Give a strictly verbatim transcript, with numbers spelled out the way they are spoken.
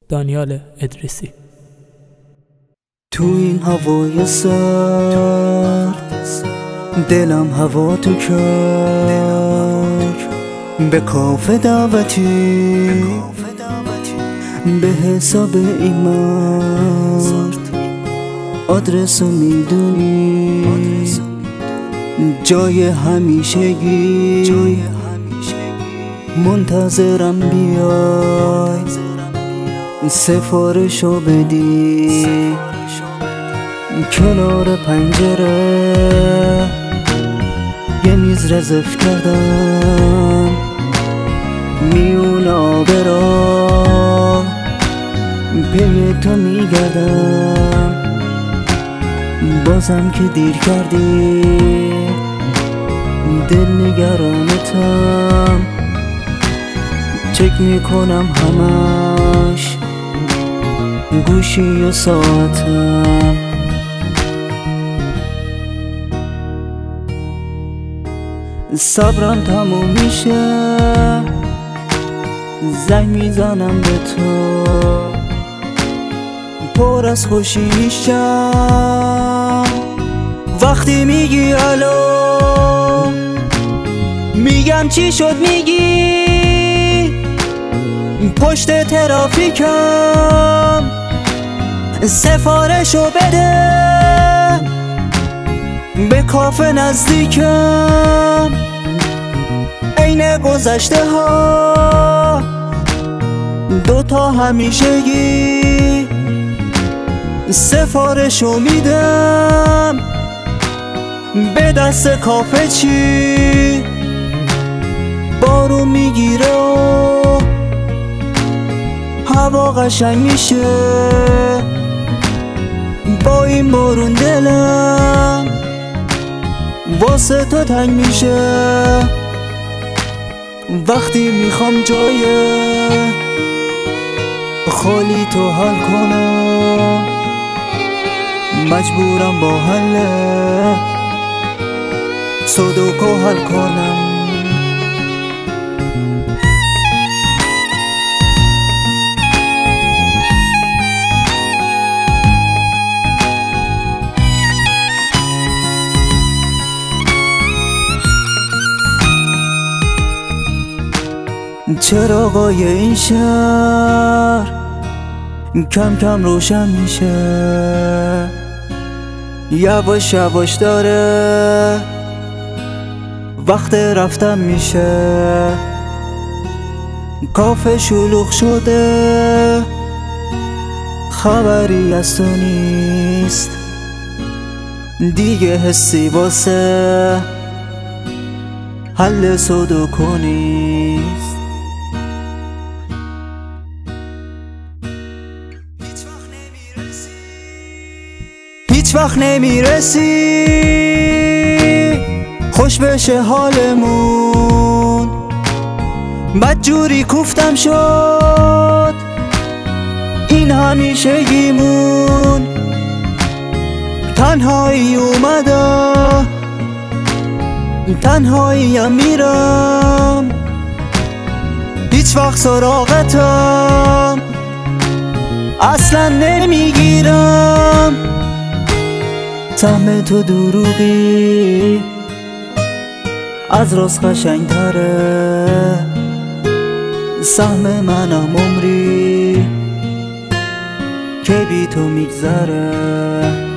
دانیال ادریسی. تو این هوای سرد دلم هوا تو کرد، به کافه دعوتی به حساب این مرد. آدرسو میدونی، جای همیشگی، منتظرم بیای سفارشو بدی. کنار پنجره یه میز رزرو کردم، میون آب را پی تو میگردم. بازم که دیر کردی، دل نگرانتم، چک میکنم همش گوشی و ساعتم. صبرم تموم میشه، زنگ میزنم به تو، پر از خوشی میشم وقتی میگی الو. میگم چی شد میگی پشت ترافیکم، سفارشو بده به کافه نزدیکم. عین گذشته ها دوتا همیشگی، سفارشو میدم به دست کافه. چی بارون میگیره و هوا قشنگ میشه، با این بارون دلم واسه تو تنگ میشه. وقتی میخوام جای خالی تو حل کنم، مجبورم با حل سودوکو حل کنم. چراغای این شهر کم کم روشن میشه، یواش یواش داره وقت رفتن میشه. کافه شلوغ شده، خبری از تو نیست دیگه، حسی واسه حل سودوکو نیست. هیچ وقت نمیرسی خوش بشه حالمون، بدجوری کوفتم شد این همیشگیمون. تنهایی اومده، تنهاییم میرم، هیچ وقت سراغتم اصلا نمیگیرم. سهم تو دروغی از راست قشنگ تره، سهم منم عمری که بی تو میگذره.